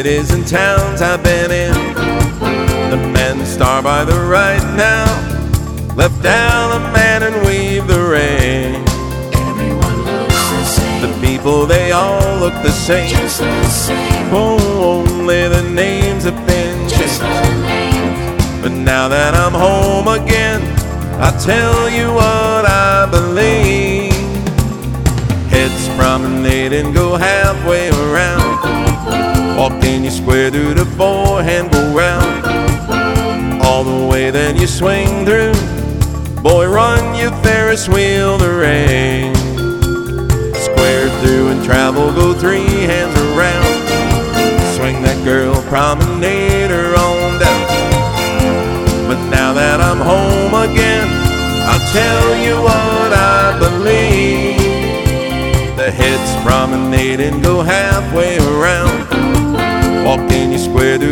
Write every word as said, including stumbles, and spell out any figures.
cities and towns I've been in. The men star by the right now, left down the man and weave the ring. Everyone looks the same. The people, they all look the same. Just the same. Oh, only the names have been Just changed. the names. But now that I'm home again, I'll tell you what I believe. Heads promenade and go halfway around. Walk in, you square through the forehand, go round. All the way, then you swing through. Boy, run your Ferris wheel the ring. Square through and travel, go three hands around. Swing that girl, promenade her on down. But now that I'm home again, I'll tell you what I believe. The heads promenade and go halfway around. Walk in, you square through